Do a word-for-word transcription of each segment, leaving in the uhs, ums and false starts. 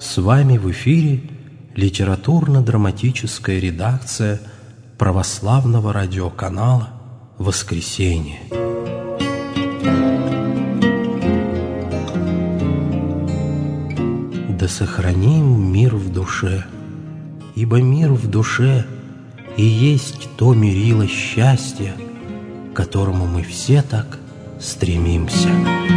С вами в эфире литературно-драматическая редакция православного радиоканала «Воскресенье». Да сохраним мир в душе, ибо мир в душе и есть то мерило счастья, к которому мы все так стремимся.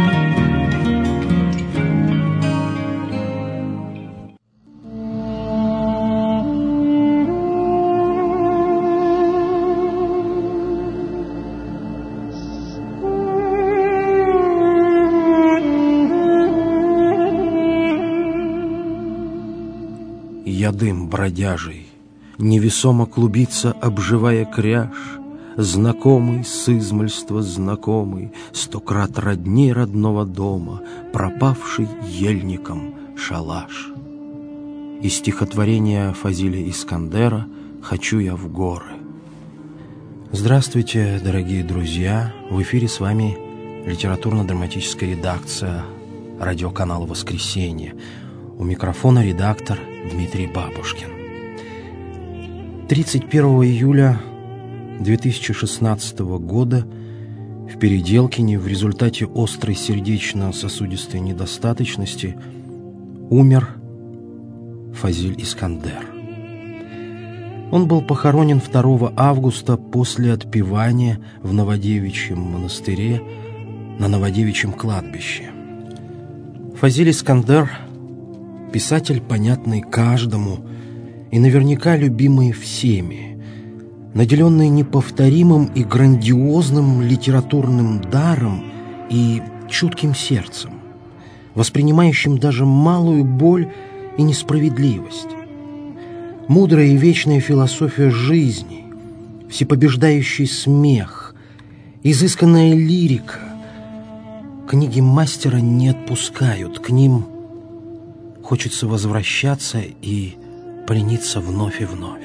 Я дым бродяжий, невесомо клубится, обживая кряж, знакомый с измальства знакомый, сто крат родней родного дома, пропавший ельником шалаш. Из стихотворения Фазиля Искандера «Хочу я в горы». Здравствуйте, дорогие друзья! В эфире с вами литературно-драматическая редакция радиоканала «Воскресенье». У микрофона редактор Дмитрий Бабушкин. тридцать первого июля две тысячи шестнадцатого года в Переделкине в результате острой сердечно-сосудистой недостаточности умер Фазиль Искандер. Он был похоронен второго августа после отпевания в Новодевичьем монастыре на Новодевичьем кладбище. Фазиль Искандер – писатель, понятный каждому и наверняка любимый всеми, наделенный неповторимым и грандиозным литературным даром и чутким сердцем, воспринимающим даже малую боль и несправедливость. Мудрая и вечная философия жизни, всепобеждающий смех, изысканная лирика. Книги мастера не отпускают, к ним хочется возвращаться и плениться вновь и вновь.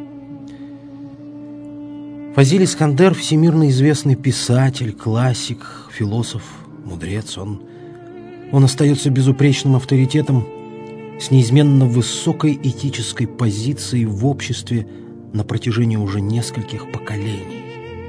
Фазиль Искандер – всемирно известный писатель, классик, философ, мудрец. Он, он остается безупречным авторитетом с неизменно высокой этической позицией в обществе на протяжении уже нескольких поколений.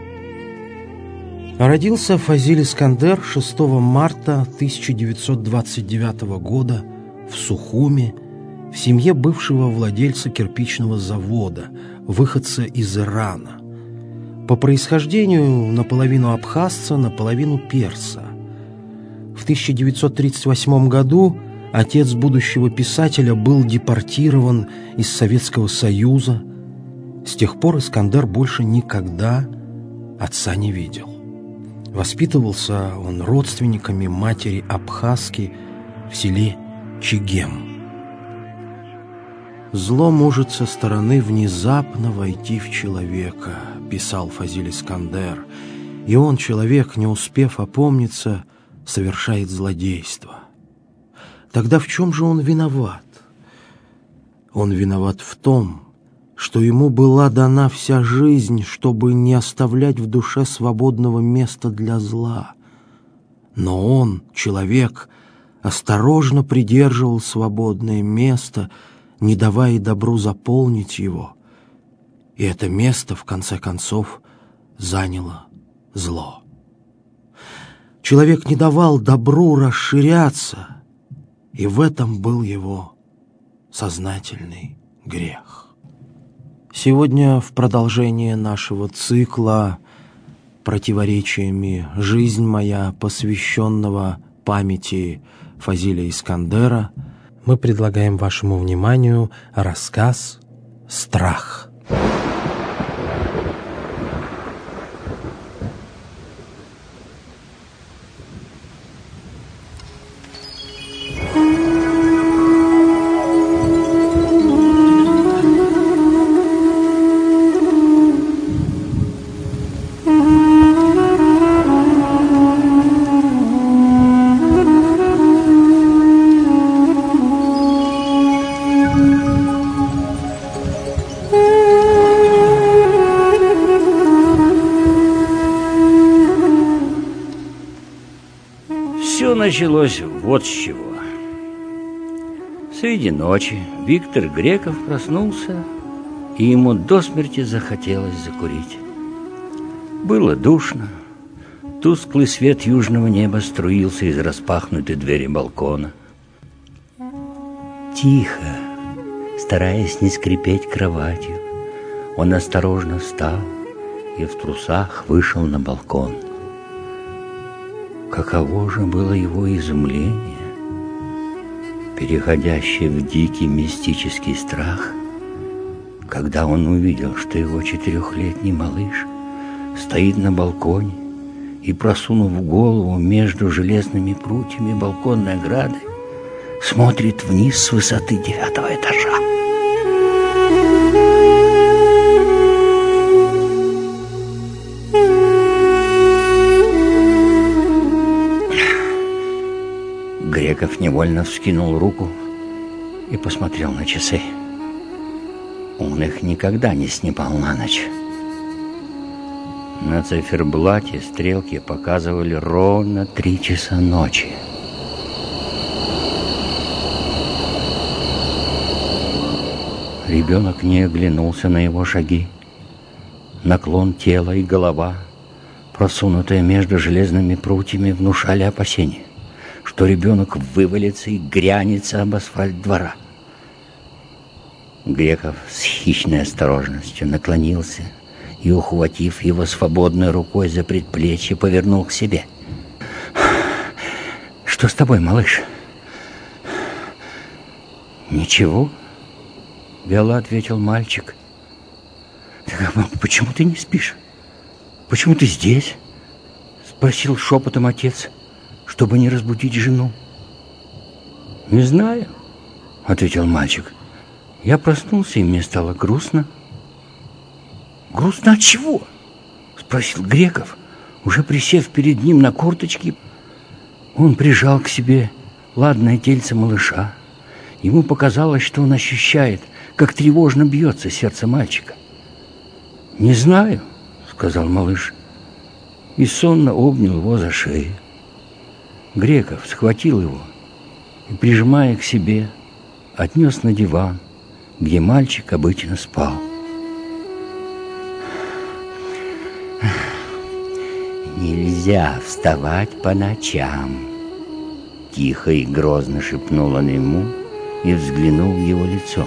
Родился Фазиль Искандер шестого марта тысяча девятьсот двадцать девятого года в Сухуми, в семье бывшего владельца кирпичного завода, выходца из Ирана. По происхождению наполовину абхазца, наполовину перса. В тысяча девятьсот тридцать восьмом году отец будущего писателя был депортирован из Советского Союза. С тех пор Искандер больше никогда отца не видел. Воспитывался он родственниками матери абхазки в селе Чегем. «Зло может со стороны внезапно войти в человека», — писал Фазиль Искандер, и он, человек, не успев опомниться, совершает злодейство. Тогда в чем же он виноват? Он виноват в том, что ему была дана вся жизнь, чтобы не оставлять в душе свободного места для зла. Но он, человек, осторожно придерживал свободное место, не давая добру заполнить его. И это место, в конце концов, заняло зло. Человек не давал добру расширяться, и в этом был его сознательный грех. Сегодня в продолжение нашего цикла «Противоречиями жизнь моя», посвященного памяти Фазиля Искандера, мы предлагаем вашему вниманию рассказ «Страх». Началось вот с чего. Среди ночи Виктор Греков проснулся, и ему до смерти захотелось закурить. Было душно. Тусклый свет южного неба струился из распахнутой двери балкона. Тихо, стараясь не скрипеть кроватью, он осторожно встал и в трусах вышел на балкон. Каково же было его изумление, переходящее в дикий мистический страх, когда он увидел, что его четырехлетний малыш стоит на балконе и, просунув голову между железными прутьями балконной ограды, смотрит вниз с высоты девятого этажа. Греков невольно вскинул руку и посмотрел на часы. Он их никогда не снимал на ночь. На циферблате стрелки показывали ровно три часа ночи. Ребенок не оглянулся на его шаги. Наклон тела и голова, просунутые между железными прутьями, внушали опасения, что ребенок вывалится и грянется об асфальт двора. Греков с хищной осторожностью наклонился и, ухватив его свободной рукой за предплечье, повернул к себе. «Что с тобой, малыш?» «Ничего», — вяло ответил мальчик. «Так, а почему ты не спишь? Почему ты здесь?» — спросил шепотом отец, чтобы не разбудить жену. «Не знаю», — ответил мальчик. «Я проснулся, и мне стало грустно». «Грустно от чего?» — спросил Греков, уже присев перед ним на корточки. Он прижал к себе ладное тельце малыша. Ему показалось, что он ощущает, как тревожно бьется сердце мальчика. «Не знаю», — сказал малыш, и сонно обнял его за шею. Греков схватил его и, прижимая к себе, отнес на диван, где мальчик обычно спал. «Нельзя вставать по ночам», — тихо и грозно шепнул он ему и взглянул в его лицо.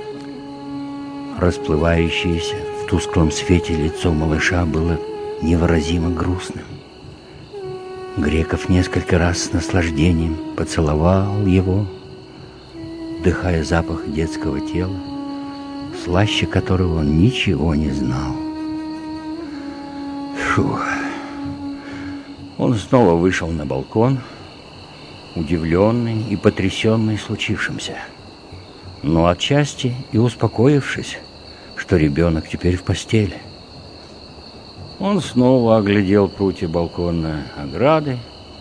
Расплывающееся в тусклом свете лицо малыша было невыразимо грустным. Греков несколько раз с наслаждением поцеловал его, вдыхая запах детского тела, слаще которого он ничего не знал. Фух. Он снова вышел на балкон, удивленный и потрясенный случившимся, но отчасти и успокоившись, что ребенок теперь в постели. Он снова оглядел прутья балконной ограды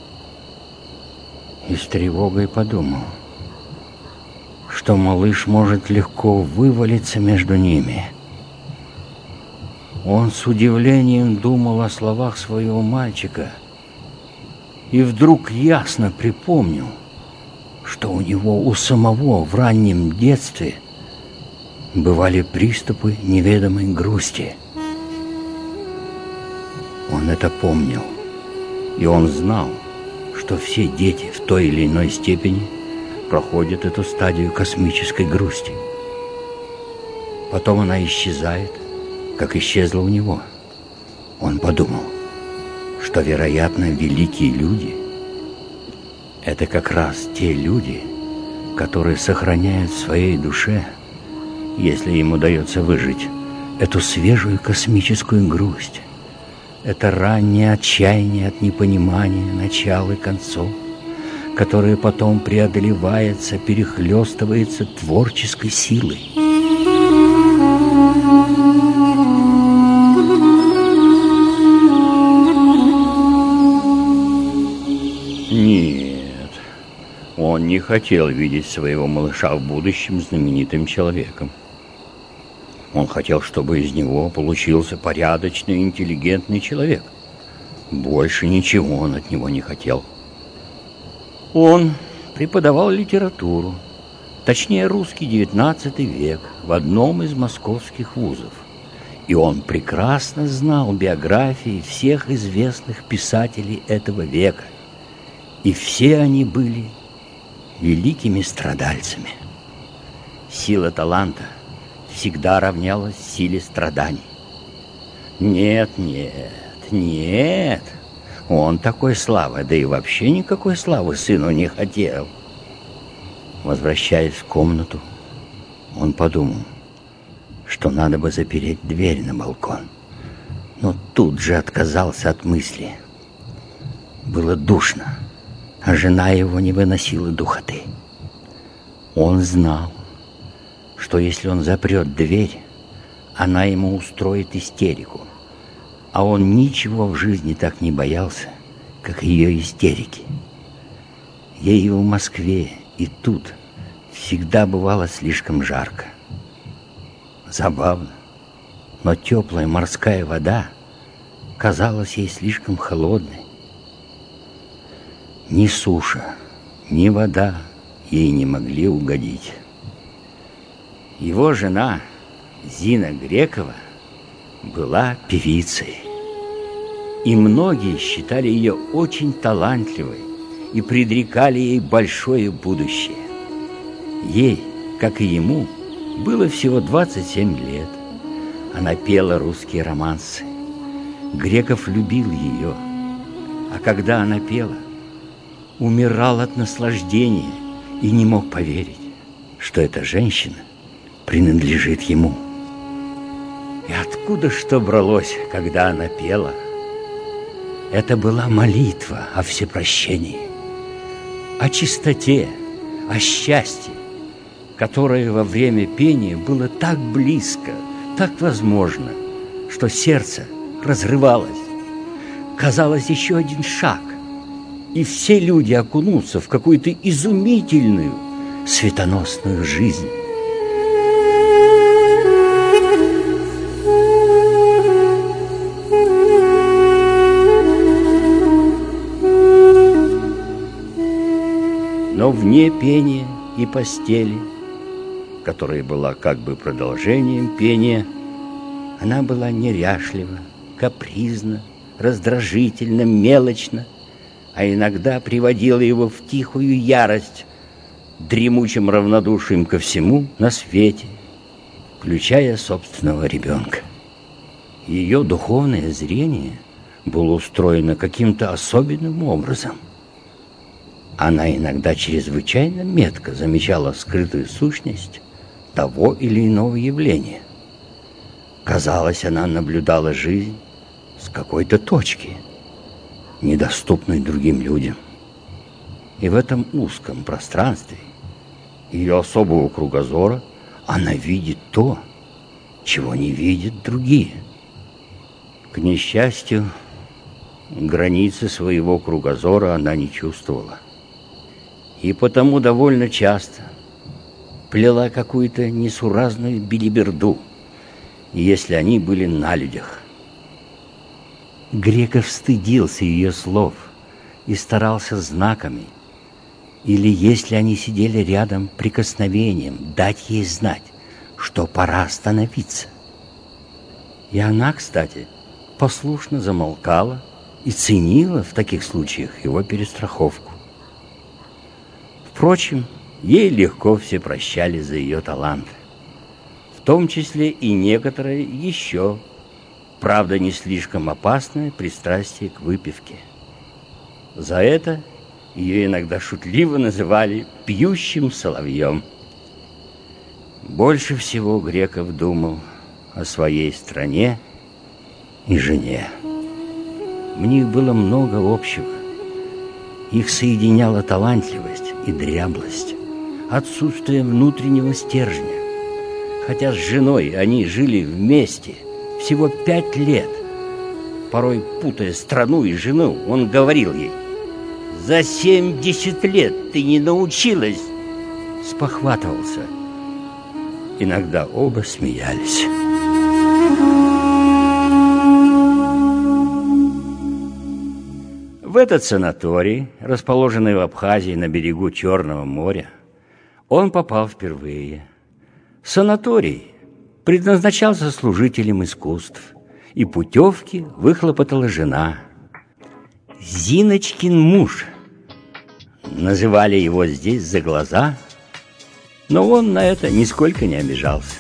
и с тревогой подумал, что малыш может легко вывалиться между ними. Он с удивлением думал о словах своего мальчика и вдруг ясно припомнил, что у него у самого в раннем детстве бывали приступы неведомой грусти. Он это помнил, и он знал, что все дети в той или иной степени проходят эту стадию космической грусти. Потом она исчезает, как исчезла у него. Он подумал, что, вероятно, великие люди — это как раз те люди, которые сохраняют в своей душе, если им удается выжить, эту свежую космическую грусть, это раннее отчаяние от непонимания начал и концов, которое потом преодолевается, перехлестывается творческой силой. Нет, он не хотел видеть своего малыша в будущем знаменитым человеком. Он хотел, чтобы из него получился порядочный, интеллигентный человек. Больше ничего он от него не хотел. Он преподавал литературу, точнее русский девятнадцатый век, в одном из московских вузов. И он прекрасно знал биографии всех известных писателей этого века. И все они были великими страдальцами. Сила таланта всегда равнялась силе страданий. Нет, нет, нет, он такой славы, да и вообще никакой славы сыну не хотел. Возвращаясь в комнату, он подумал, что надо бы запереть дверь на балкон, но тут же отказался от мысли. Было душно, а жена его не выносила духоты. Он знал, что если он запрет дверь, она ему устроит истерику, а он ничего в жизни так не боялся, как ее истерики. Ей в Москве и тут всегда бывало слишком жарко. Забавно, но теплая морская вода казалась ей слишком холодной. Ни суша, ни вода ей не могли угодить. Его жена Зина Грекова была певицей, и многие считали ее очень талантливой и предрекали ей большое будущее. Ей, как и ему, было всего двадцать семь лет. Она пела русские романсы. Греков любил ее, а когда она пела, умирал от наслаждения и не мог поверить, что эта женщина принадлежит ему. И откуда что бралось, когда она пела? Это была молитва о всепрощении, о чистоте, о счастье, которое во время пения было так близко, так возможно, что сердце разрывалось. Казалось, еще один шаг, и все люди окунутся в какую-то изумительную, светоносную жизнь. Но вне пения и постели, которая была как бы продолжением пения, она была неряшлива, капризна, раздражительна, мелочна, а иногда приводила его в тихую ярость дремучим равнодушием ко всему на свете, включая собственного ребенка. Ее духовное зрение было устроено каким-то особенным образом. Она иногда чрезвычайно метко замечала скрытую сущность того или иного явления. Казалось, она наблюдала жизнь с какой-то точки, недоступной другим людям. И в этом узком пространстве ее особого кругозора она видит то, чего не видят другие. К несчастью, границы своего кругозора она не чувствовала. И потому довольно часто плела какую-то несуразную белиберду, если они были на людях. Греков стыдился ее слов и старался знаками, или, если они сидели рядом, прикосновением дать ей знать, что пора остановиться. И она, кстати, послушно замолкала и ценила в таких случаях его перестраховку. Впрочем, ей легко все прощали за ее талант, в том числе и некоторые еще, правда, не слишком опасное пристрастие к выпивке. За это ее иногда шутливо называли «пьющим соловьем». Больше всего Греков думал о своей стране и жене. В них было много общего. Их соединяла талантливость и дряблость, отсутствие внутреннего стержня. Хотя с женой они жили вместе всего пять лет. Порой, путая страну и жену, он говорил ей: «За семьдесят лет ты не научилась!» Спохватывался. Иногда оба смеялись. В этот санаторий, расположенный в Абхазии на берегу Черного моря, он попал впервые. Санаторий предназначался служителям искусств, и путевки выхлопотала жена. Зиночкин муж. Называли его здесь за глаза, но он на это нисколько не обижался.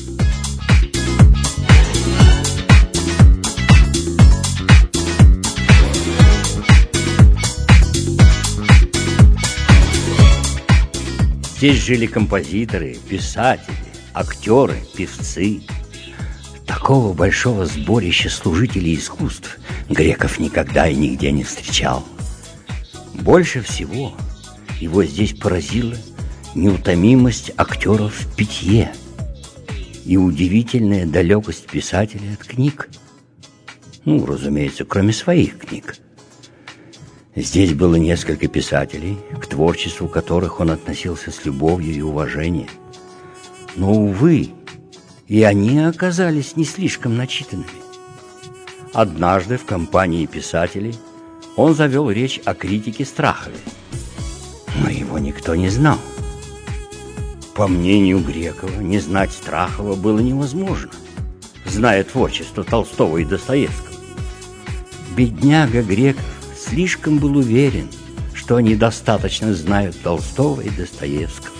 Здесь жили композиторы, писатели, актеры, певцы. Такого большого сборища служителей искусств Греков никогда и нигде не встречал. Больше всего его здесь поразила неутомимость актеров в питье и удивительная далекость писателя от книг. Ну, разумеется, кроме своих книг. Здесь было несколько писателей, к творчеству которых он относился с любовью и уважением. Но, увы, и они оказались не слишком начитанными. Однажды в компании писателей он завел речь о критике Страхове, но его никто не знал. По мнению Грекова, не знать Страхова было невозможно, зная творчество Толстого и Достоевского. Бедняга Греков слишком был уверен, что они достаточно знают Толстого и Достоевского.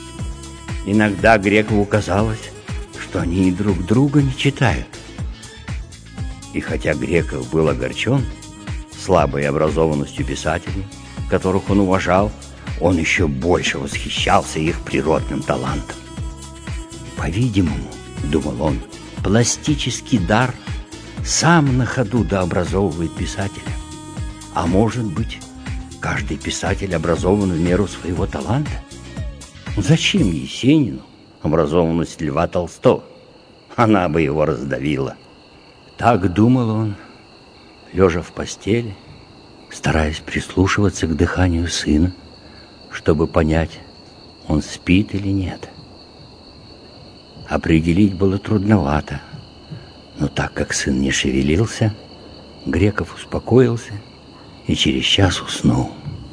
Иногда Грекову казалось, что они и друг друга не читают. И хотя Греков был огорчен слабой образованностью писателей, которых он уважал, он еще больше восхищался их природным талантом. По-видимому, думал он, пластический дар сам на ходу дообразовывает писателя. А может быть, каждый писатель образован в меру своего таланта? Зачем Есенину образованность Льва Толстого? Она бы его раздавила. Так думал он, лежа в постели, стараясь прислушиваться к дыханию сына, чтобы понять, он спит или нет. Определить было трудновато, но так как сын не шевелился, Греков успокоился и через час уснул.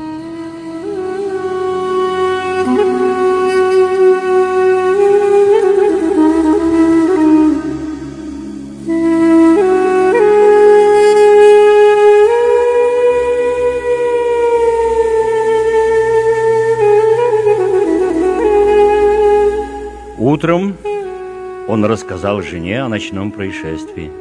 Утром он рассказал жене о ночном происшествии.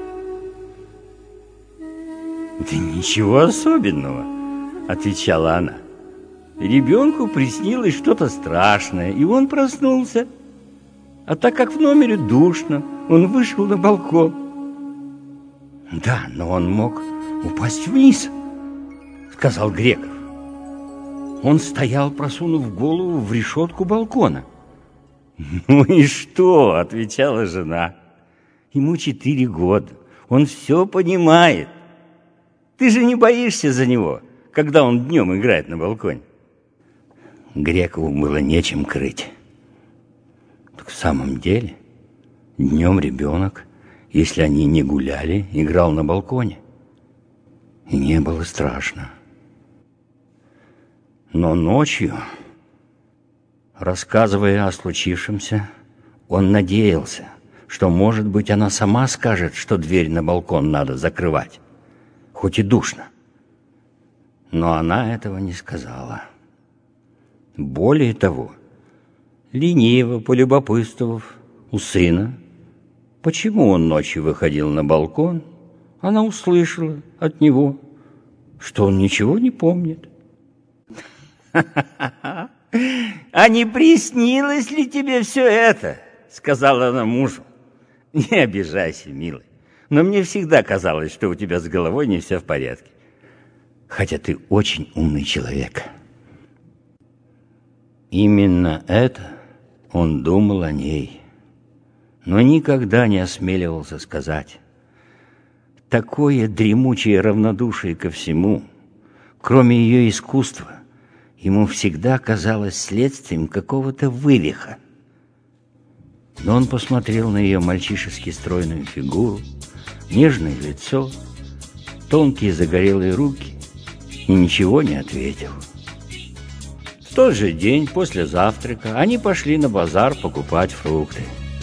«Да ничего особенного», — отвечала она. «Ребенку приснилось что-то страшное, и он проснулся. А так как в номере душно, он вышел на балкон». «Да, но он мог упасть вниз», — сказал Греков. Он стоял, просунув голову в решетку балкона. «Ну и что?» — отвечала жена. «Ему четыре года, он все понимает. Ты же не боишься за него, когда он днем играет на балконе?» Грекову было нечем крыть. Так в самом деле, днем ребенок, если они не гуляли, играл на балконе. И не было страшно. Но ночью, рассказывая о случившемся, он надеялся, что, может быть, она сама скажет, что дверь на балкон надо закрывать, хоть и душно. Но она этого не сказала. Более того, лениво полюбопытствовав у сына, почему он ночью выходил на балкон, она услышала от него, что он ничего не помнит. «А не приснилось ли тебе все это?» — сказала она мужу. «Не обижайся, милый, но мне всегда казалось, что у тебя с головой не все в порядке, хотя ты очень умный человек». Именно это он думал о ней, но никогда не осмеливался сказать. Такое дремучее равнодушие ко всему, кроме ее искусства, ему всегда казалось следствием какого-то вывиха. Но он посмотрел на ее мальчишески стройную фигуру, нежное лицо, тонкие загорелые руки и ничего не ответил. В тот же день после завтрака они пошли на базар покупать фрукты.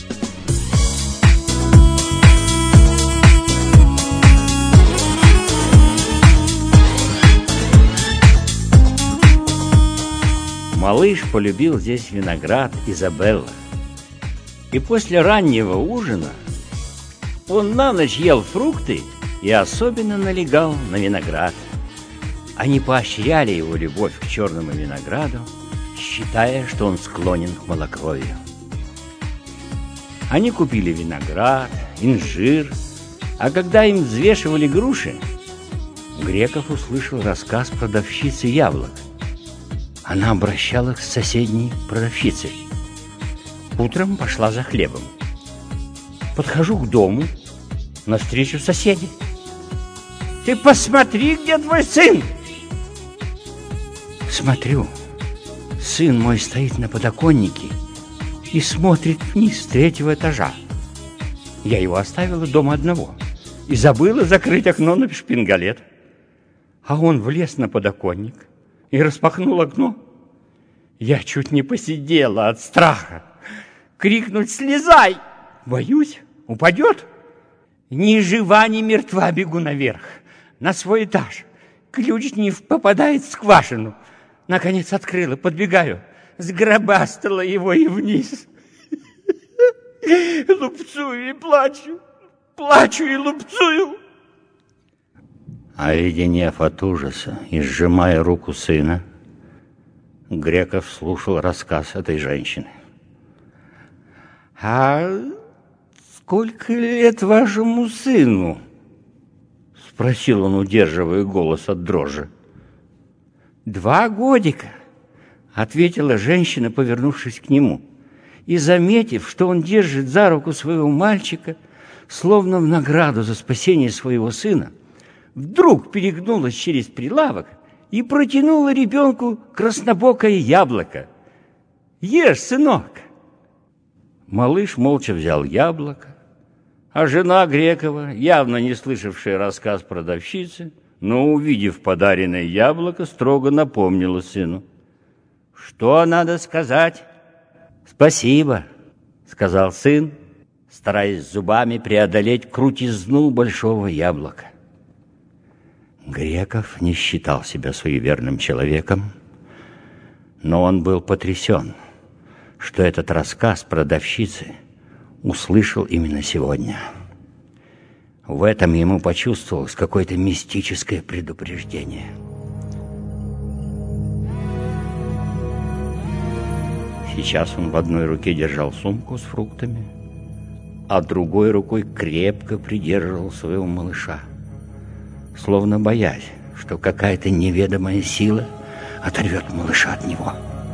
Малыш полюбил здесь виноград Изабелла. И после раннего ужина он на ночь ел фрукты и особенно налегал на виноград. Они поощряли его любовь к черному винограду, считая, что он склонен к малокровию. Они купили виноград, инжир, а когда им взвешивали груши, Греков услышал рассказ продавщицы яблок. Она обращалась к соседней продавщице. Утром пошла за хлебом. Подхожу к дому, навстречу соседи. «Ты посмотри, где твой сын!» Смотрю, сын мой стоит на подоконнике и смотрит вниз с третьего этажа. Я его оставила дома одного и забыла закрыть окно на шпингалет. А он влез на подоконник и распахнул окно. Я чуть не посидела от страха. Крикнуть «Слезай!» Боюсь, упадет. Ни жива, ни мертва бегу наверх, на свой этаж. Ключ не попадает в скважину. Наконец открыла, подбегаю, сгробастала его и вниз. Лупцую и плачу, плачу и лупцую. Оледенев от ужаса и сжимая руку сына, Греков слушал рассказ этой женщины. «А сколько лет вашему сыну?» — спросил он, удерживая голос от дрожи. «Два годика», — ответила женщина, повернувшись к нему, и, заметив, что он держит за руку своего мальчика, словно в награду за спасение своего сына, вдруг перегнулась через прилавок и протянула ребенку краснобокое яблоко. «Ешь, сынок!» Малыш молча взял яблоко, а жена Грекова, явно не слышавшая рассказ продавщицы, но, увидев подаренное яблоко, строго напомнила сыну. «Что надо сказать?» «Спасибо», — сказал сын, стараясь зубами преодолеть крутизну большого яблока. Греков не считал себя суеверным человеком, но он был потрясен, что этот рассказ продавщицы услышал именно сегодня. В этом ему почувствовалось какое-то мистическое предупреждение. Сейчас он в одной руке держал сумку с фруктами, а другой рукой крепко придерживал своего малыша, словно боясь, что какая-то неведомая сила оторвет малыша от него.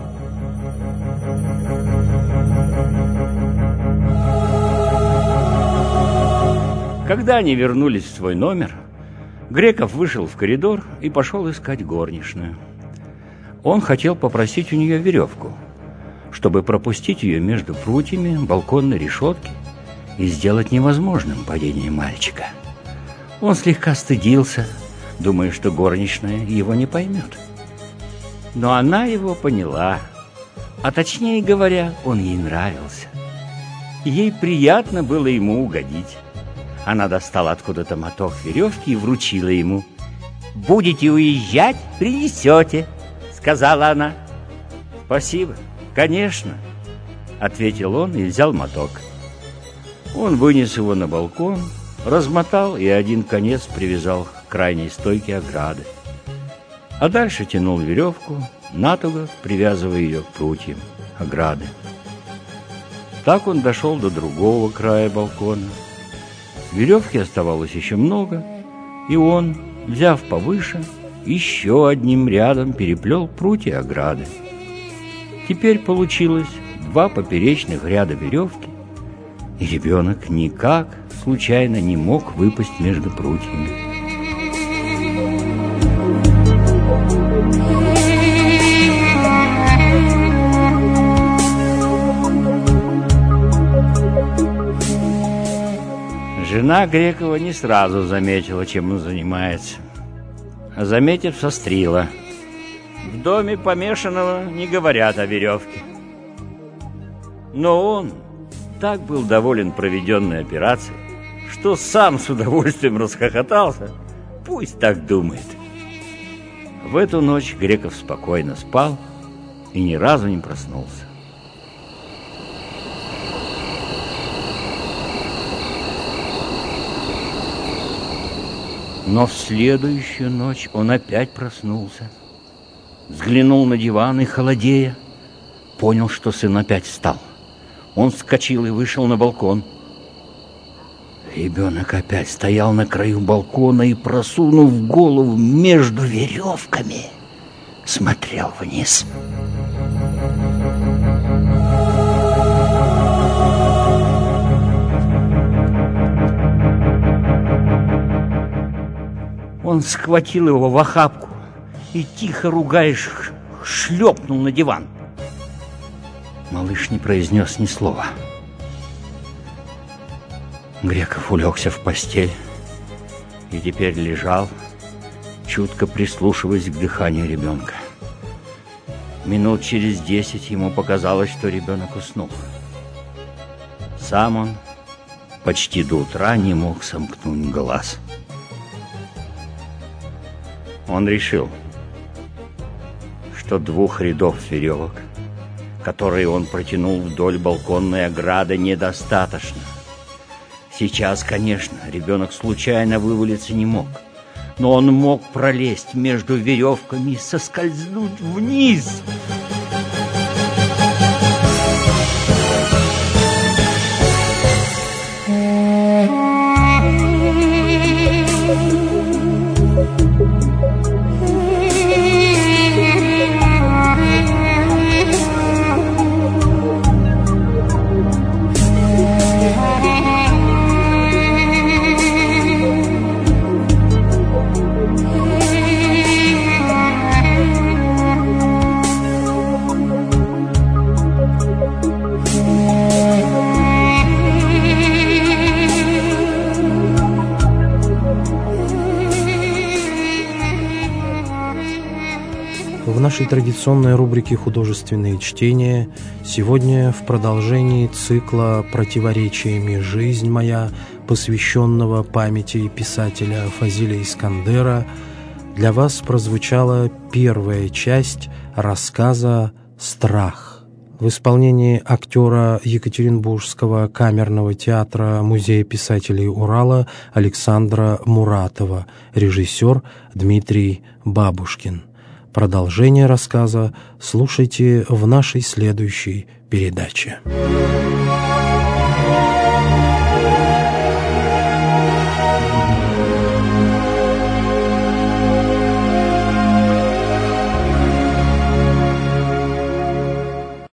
Когда они вернулись в свой номер, Греков вышел в коридор и пошел искать горничную. Он хотел попросить у нее веревку, чтобы пропустить ее между прутьями балконной решетки и сделать невозможным падение мальчика. Он слегка стыдился, думая, что горничная его не поймет. Но она его поняла, а точнее говоря, он ей нравился. Ей приятно было ему угодить. Она достала откуда-то моток веревки и вручила ему. «Будете уезжать, принесете», — сказала она. «Спасибо, конечно», — ответил он и взял моток. Он вынес его на балкон, размотал и один конец привязал к крайней стойке ограды. А дальше тянул веревку, натуго привязывая ее к прутьям ограды. Так он дошел до другого края балкона. Веревки оставалось еще много, и он, взяв повыше, еще одним рядом переплел прутья ограды. Теперь получилось два поперечных ряда веревки, и ребенок никак случайно не мог выпасть между прутьями. Жена Грекова не сразу заметила, чем он занимается, а заметив, сострила. В доме помешанного не говорят о веревке. Но он так был доволен проведенной операцией, что сам с удовольствием расхохотался. Пусть так думает. В эту ночь Греков спокойно спал и ни разу не проснулся. Но в следующую ночь он опять проснулся, взглянул на диван и, холодея, понял, что сын опять встал. Он вскочил и вышел на балкон. Ребенок опять стоял на краю балкона и, просунув голову между веревками, смотрел вниз. Он схватил его в охапку и, тихо ругаясь, шлепнул на диван. Малыш не произнес ни слова. Греков улегся в постель и теперь лежал, чутко прислушиваясь к дыханию ребенка. Минут через десять ему показалось, что ребенок уснул. Сам он почти до утра не мог сомкнуть глаз. Он решил, что двух рядов веревок, которые он протянул вдоль балконной ограды, недостаточно. Сейчас, конечно, ребенок случайно вывалиться не мог, но он мог пролезть между веревками и соскользнуть вниз. В нашей традиционной рубрике «Художественные чтения» сегодня в продолжении цикла «Противоречиями жизнь моя», посвященного памяти писателя Фазиля Искандера, для вас прозвучала первая часть рассказа «Страх» в исполнении актера Екатеринбургского камерного театра Музея писателей Урала Александра Муратова, режиссер Дмитрий Бабушкин. Продолжение рассказа слушайте в нашей следующей передаче.